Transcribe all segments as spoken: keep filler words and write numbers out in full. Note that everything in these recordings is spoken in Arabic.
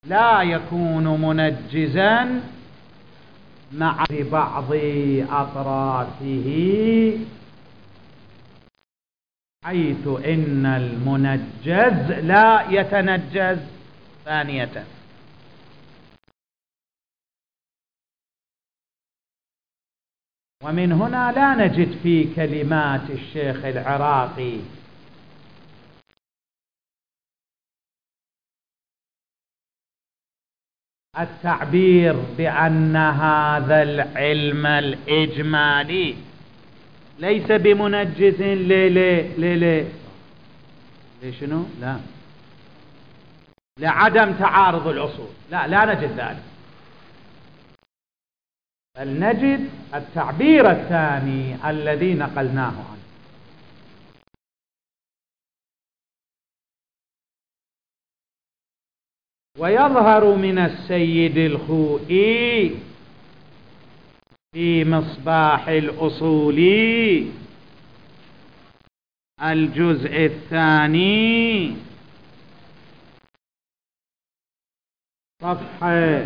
لا يكون منجزا مع بعض أطرافه، حيث إن المنجز لا يتنجز ثانية. ومن هنا لا نجد في كلمات الشيخ العراقي التعبير بأن هذا العلم الإجمالي ليس بمنجز ليه ليه ليه ليه ليه شنو؟ لا لعدم تعارض الأصول، لا لا نجد ذلك، بل نجد التعبير الثاني الذي نقلناه عنه. ويظهر من السيد الخوئي في مصباح الأصول الجزء الثاني صفحة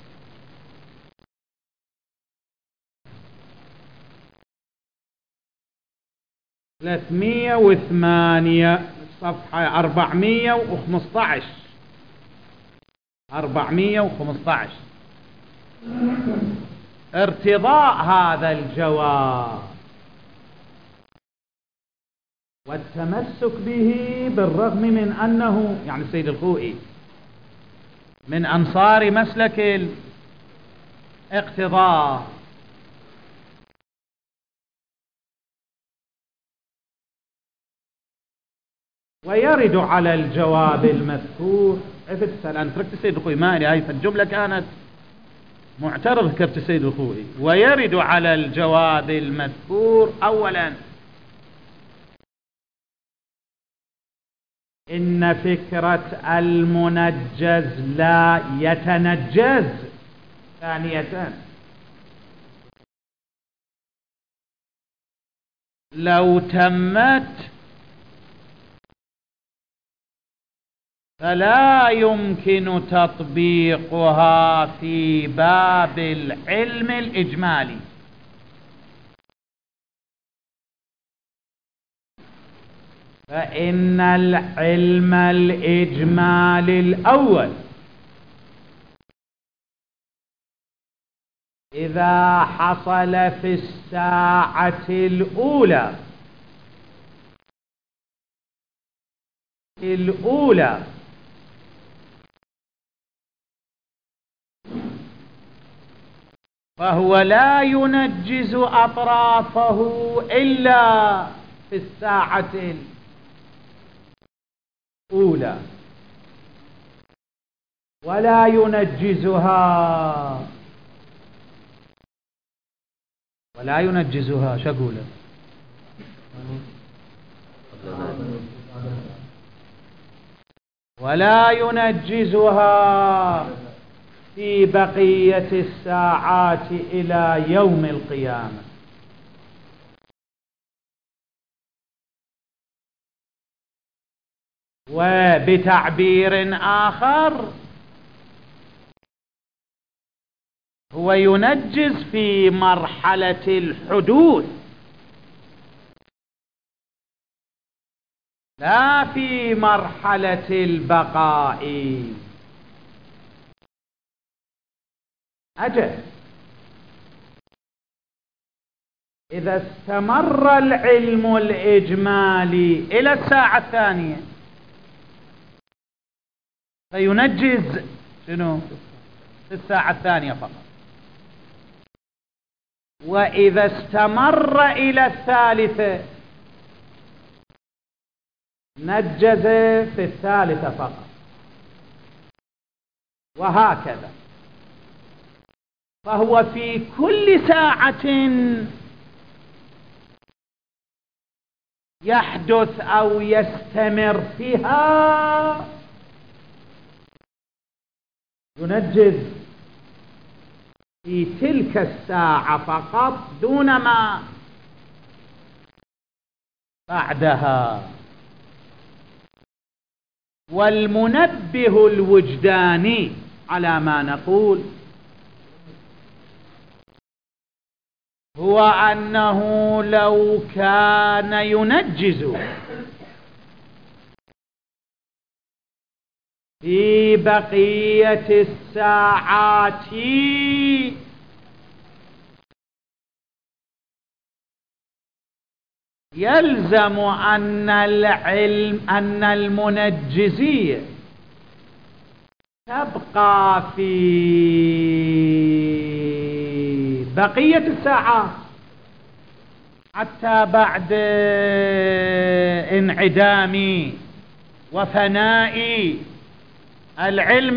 ثلاثمئة وثمانية، صفحة أربعمئة وخمسة عشر أربعمئة وخمسة عشر، ارتضاء هذا الجواب والتمسك به بالرغم من أنه يعني السيد الخوئي من أنصار مسلك الاقتضاء، ويرد على الجواب المذكور. تسأل أنت تركت السيد الخوئي مالي هاي فالجملة كانت معترض كبت السيد الخوئي. ويرد على الجواب المذكور أولا إن فكرة المنجز لا يتنجز ثانية. لو تمت فلا يمكن تطبيقها في باب العلم الإجمالي، فإن العلم الإجمالي الأول إذا حصل في الساعة الأولى الأولى فهو لا ينجز أطرافه إلا في الساعة الأولى، ولا ينجزها ولا ينجزها شقولة ولا ينجزها في بقية الساعات إلى يوم القيامة. وبتعبير آخر هو ينجز في مرحلة الحدوث لا في مرحلة البقاء. أجل إذا استمر العلم الإجمالي إلى الساعة الثانية فينجز شنو في الساعة الثانية فقط، وإذا استمر إلى الثالثة نجز في الثالثة فقط، وهكذا. فهو في كل ساعة يحدث أو يستمر فيها ينجز في تلك الساعة فقط دون ما بعدها. والمنبه الوجداني على ما نقول هو أنه لو كان ينجز في بقية الساعات يلزم أن العلم أن المنجزية تبقى في بقية الساعات حتى بعد انعدام وفناء العلم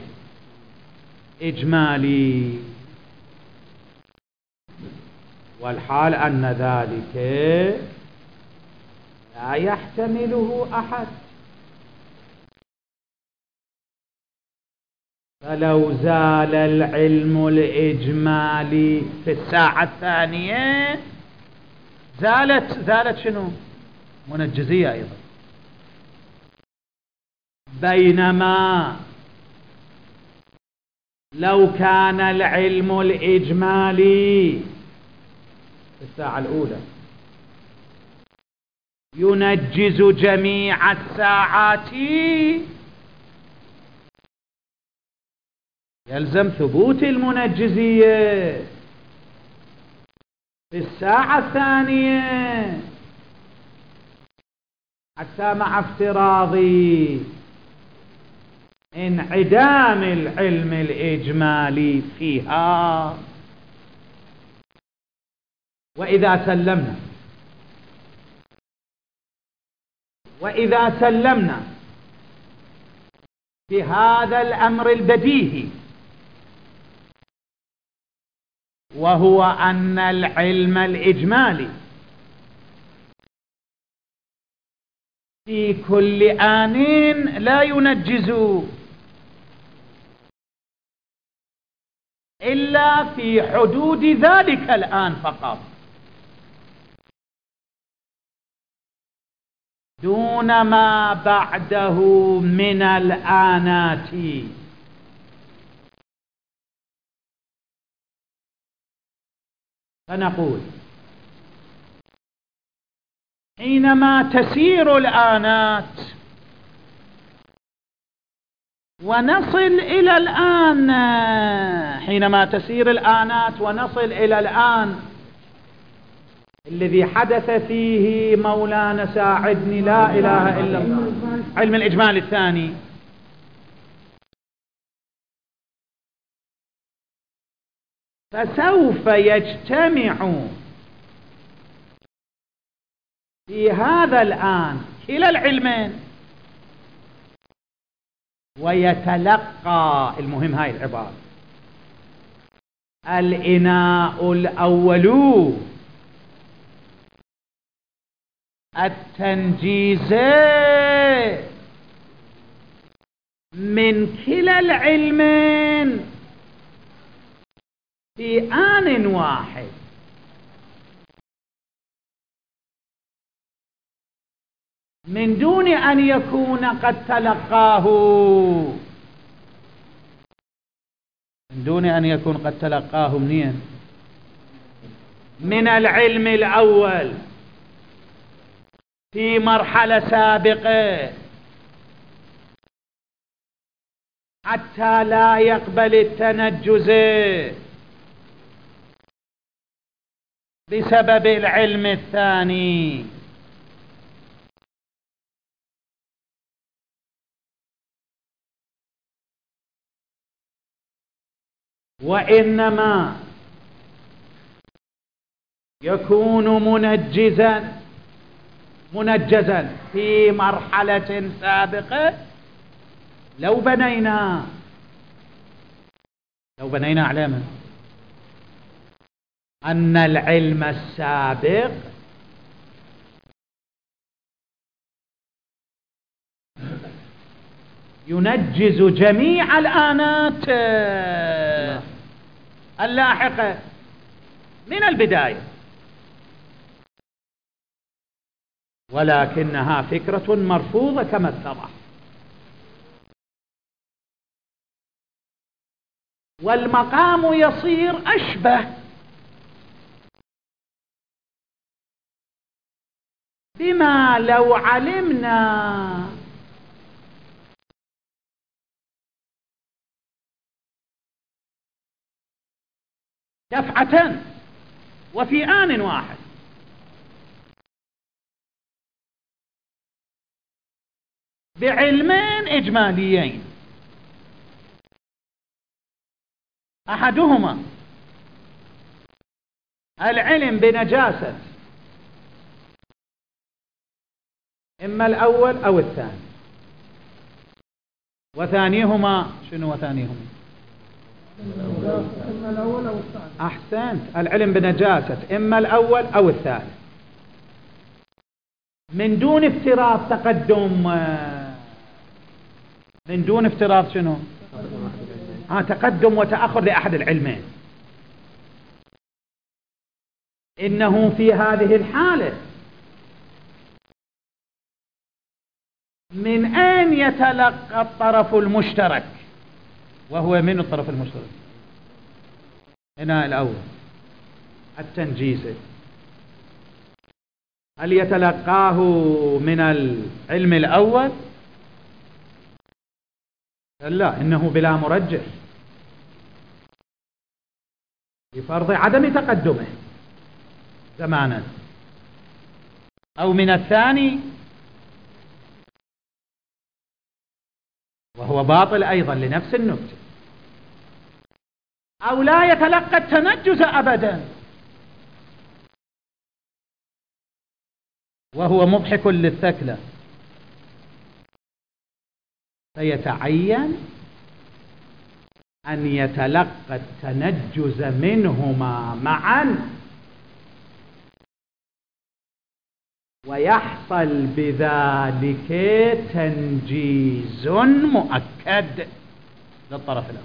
الإجمالي، والحال أن ذلك لا يحتمله أحد. فلو زال العلم الإجمالي في الساعة الثانية زالت زالت شنو؟ منجزية أيضا. بينما لو كان العلم الإجمالي في الساعة الأولى ينجز جميع الساعات يلزم ثبوت المنجزية في الساعة الثانية حتى مع افتراض انعدام العلم الإجمالي فيها. وإذا سلمنا وإذا سلمنا بهذا الأمر البديهي، وهو أن العلم الإجمالي في كل آن لا ينجز إلا في حدود ذلك الآن فقط، دون ما بعده من الآنات. فنقول حينما تسير الآنات ونصل إلى الآن حينما تسير الآنات ونصل إلى الآن الذي حدث فيه مولانا ساعدني لا إله إلا الله علم الإجمال الثاني، فسوف يجتمع في هذا الآن كلا العلمين ويتلقى، المهم هاي العبارة، الإناء الأول التنجيز من كلا العلمين في آن واحد، من دون أن يكون قد تلقاه من دون أن يكون قد تلقاه منين؟ من العلم الأول في مرحلة سابقة حتى لا يقبل التنجز بسبب العلم الثاني. وإنما يكون منجزا منجزا في مرحلة سابقة لو بنينا لو بنينا على من أن العلم السابق ينجز جميع الآنات اللاحقة من البداية، ولكنها فكرة مرفوضة كما اتضح. والمقام يصير أشبه بما لو علمنا دفعة وفي آن واحد. بعلمين إجماليين، أحدهما العلم بنجاسة إما الأول أو الثاني، وثانيهما شنو وثانيهما؟ إما الأول أو الثاني. أحسنت، العلم بنجاسة إما الأول أو الثاني من دون افتراض تقدم، من دون افتراض شنو؟ آه تقدم وتأخر لأحد العلمين. إنه في هذه الحالة من أين يتلقى الطرف المشترك؟ وهو من الطرف المشترك؟ هنا الأول التنجيز. هل يتلقاه من العلم الأول؟ لا، إنه بلا مرجح بفرض عدم تقدمه زمانا. أو من الثاني وهو باطل أيضا لنفس النكتة. أو لا يتلقى التنجز أبدا وهو مضحك للثكلى، فيتعين أن يتلقى التنجز منهما معا، ويحصل بذلك تنجيز مؤكد للطرف الأول.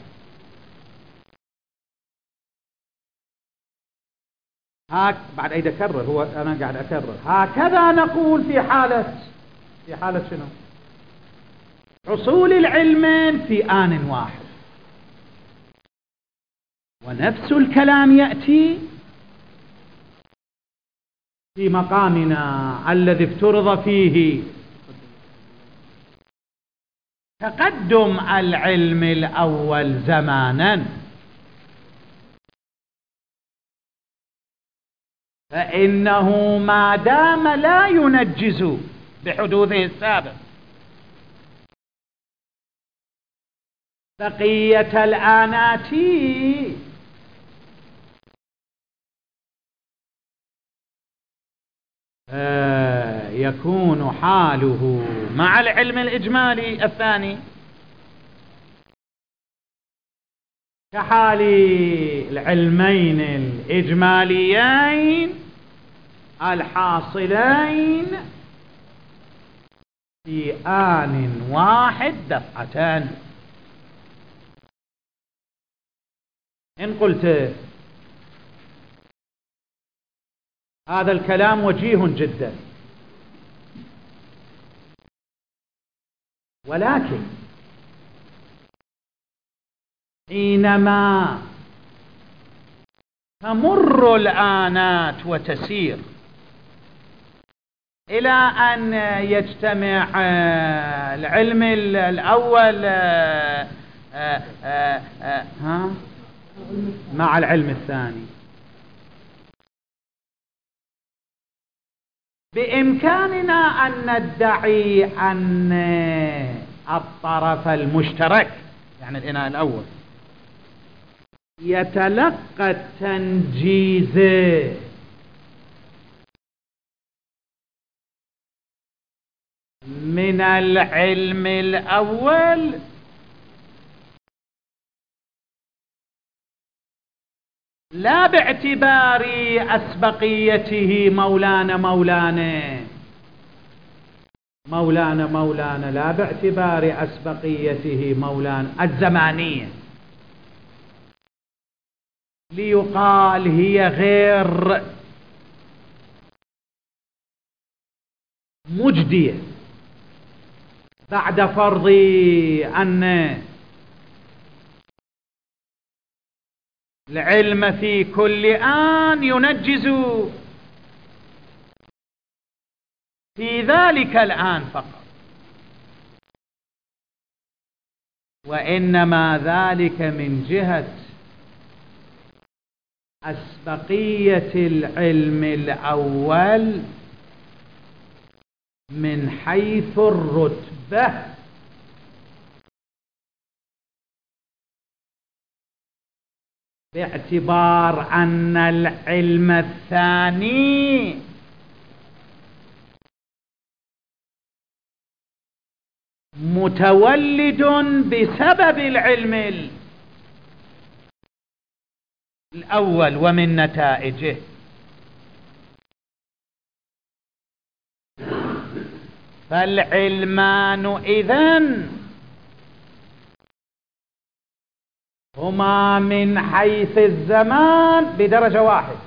هاك بعد أيد أكرر، هو أنا قاعد أكرر. هكذا نقول في حالة في حالة شنو؟ حصول العلمين في آن واحد. ونفس الكلام يأتي في مقامنا الذي افترض فيه تقدم العلم الأول زمانا، فإنه ما دام لا ينجز بحدوثه السابق بقية الآنات آه يكون حاله مع العلم الإجمالي الثاني كحال العلمين الإجماليين الحاصلين في آن واحد دفعتان. إن قلت هذا الكلام وجيه جدا، ولكن حينما تمر الآنات وتسير إلى أن يجتمع العلم الأول ها مع العلم الثاني، بإمكاننا أن ندعي أن الطرف المشترك يعني الإناء الأول يتلقى التنجيز من العلم الأول لا باعتبار أسبقيته مولانا مولانا مولانا مولانا لا باعتبار أسبقيته مولانا الزمانية، ليقال هي غير مجدية بعد فرض أن العلم في كل آن ينجز في ذلك الآن فقط، وإنما ذلك من جهة أسبقية العلم الأول من حيث الرتبة، باعتبار أن العلم الثاني متولد بسبب العلم الأول ومن نتائجه. فالعلمان إذن هما من حيث الزمان بدرجة واحدة،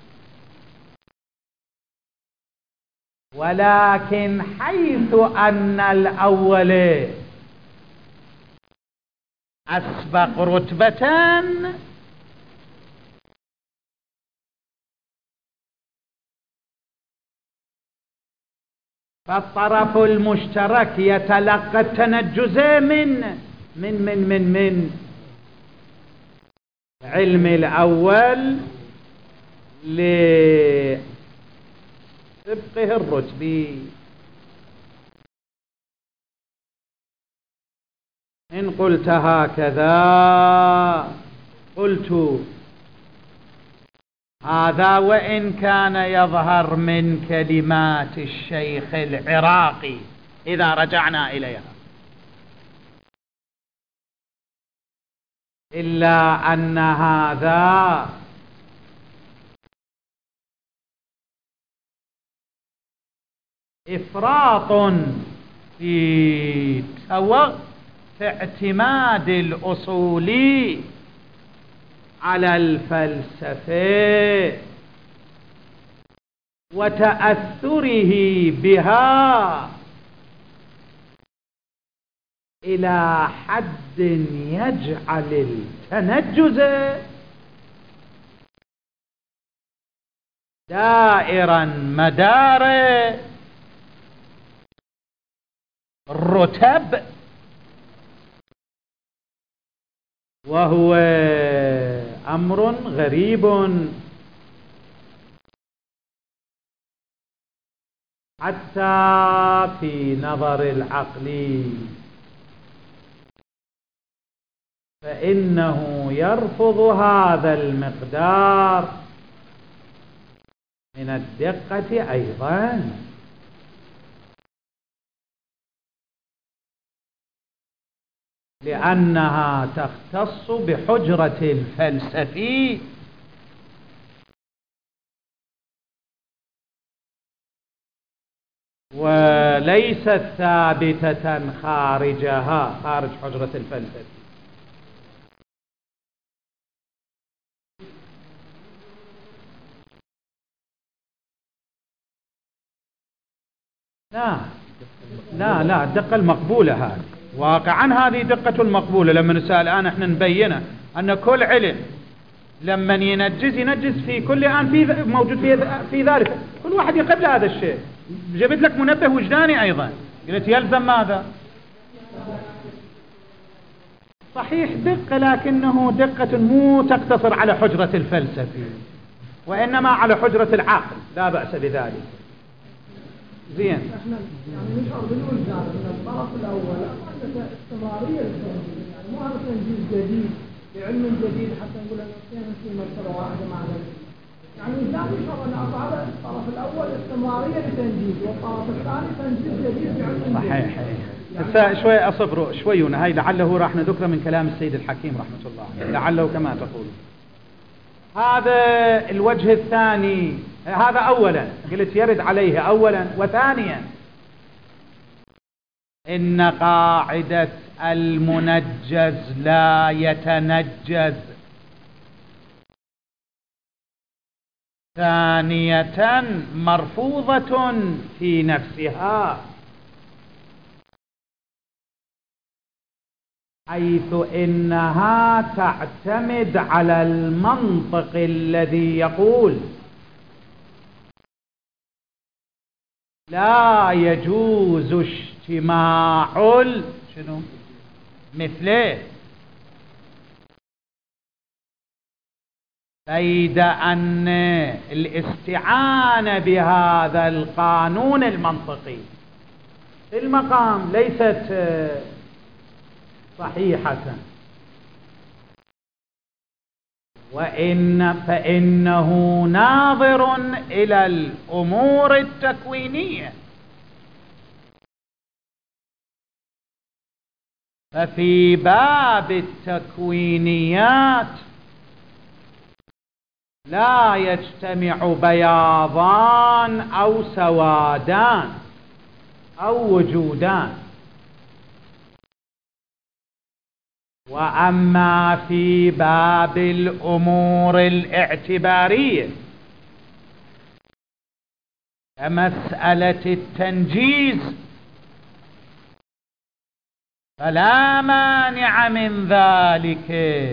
ولكن حيث أن الأول أسبق رتبة فالطرف المشترك يتلقى التنجز من من من من من علم الأول لسبقه الرتبي. إن قلت هكذا قلت هذا وإن كان يظهر من كلمات الشيخ العراقي إذا رجعنا إليها، إلا أن هذا إفراط في في اعتماد الأصولي على الفلسفة وتأثره بها إلى حد يجعل التنجز دائرا مدار الرتب، وهو أمر غريب حتى في نظر العقل، فإنه يرفض هذا المقدار من الدقة أيضا، لأنها تختص بحجرة الفلسفي وليست ثابتة خارجها، خارج حجرة الفلسفي. لا لا لا الدقة المقبولة هذه واقعا، هذه دقة المقبولة. لما نسأل الآن احنا نبينه أن كل علم لما ينجز ينجز في كل آن في موجود في في ذلك، كل واحد يقبل هذا الشيء. جبت لك منبه وجداني أيضا، قلت يلزم ماذا؟ صحيح دقة، لكنه دقة مو تقتصر على حجرة الفلسفي وإنما على حجرة العقل، لا بأس بذلك. زين، احنا يعني نشعر بالوجدان من الطرف الاول عندك استمراريه للتنجيز، يعني مو هذا تنجيز جديد بعلم جديد حتى نقول ان الاثنين في مرتبه واحده مع ذلك. يعني الوجدان يشعر ان هذا الطرف الاول استمراريه للتنجيز والطرف الثاني تنجيز جديد بعلم جديد. صحيح. بس شوي اصبروا شوي، هاي لعله راح نذكر من كلام السيد الحكيم رحمه الله عليه، لعله كما تقول. هذا الوجه الثاني، هذا أولا قلت يرد عليه أولا، وثانيا إن قاعدة المنجز لا يتنجز، ثانية مرفوضة في نفسها، حيث إنها تعتمد على المنطق الذي يقول لا يجوز اجتماع شنو مثله، بيد أن الاستعانة بهذا القانون المنطقي في المقام ليست صحيحة، وإن فإنه ناظر إلى الأمور التكوينية. ففي باب التكوينيات لا يجتمع بياضان أو سوادان أو وجودان، وأما في باب الأمور الاعتبارية كمسألة التنجيز فلا مانع من ذلك،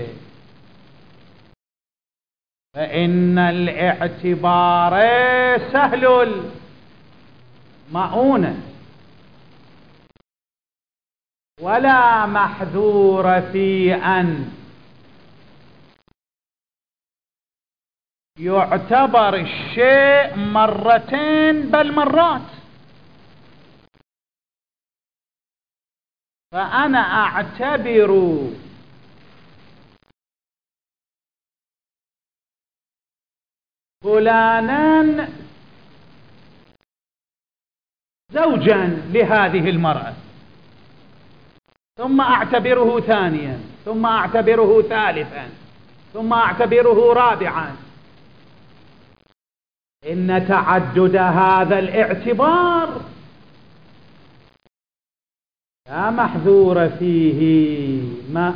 فإن الاعتبار سهل المؤونة ولا محذور في أن يعتبر الشيء مرتين بل مرات. فأنا أعتبر فلانا زوجا لهذه المرأة، ثم أعتبره ثانيا، ثم أعتبره ثالثا، ثم أعتبره رابعا. إن تعدد هذا الاعتبار لا محذور فيه ما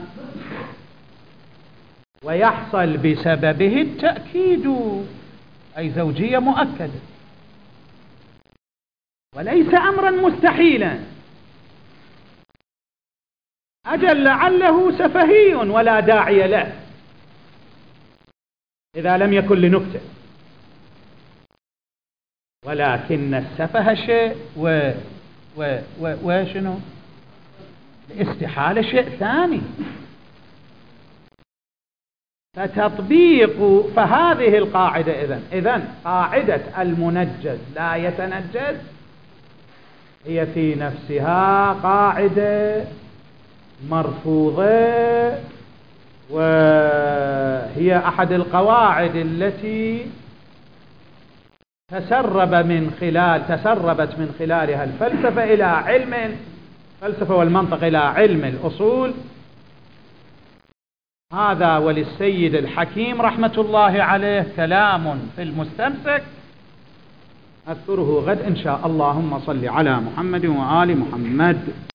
ويحصل بسببه التأكيد، أي زوجية مؤكدة، وليس أمرا مستحيلا. أجل لعله سفهي ولا داعي له إذا لم يكن لنكتة، ولكن السفه شيء و و و وشنو الاستحالة شيء ثاني. فتطبيق فهذه القاعدة إذن إذن قاعدة المنجز لا يتنجز هي في نفسها قاعدة مرفوضة، وهي أحد القواعد التي تسرب من خلال تسربت من خلالها الفلسفة إلى علم الفلسفة والمنطق إلى علم الأصول. هذا وللسيد الحكيم رحمة الله عليه كلام في المستمسك أذكره غد إن شاء الله. اللهم صل على محمد وآل محمد.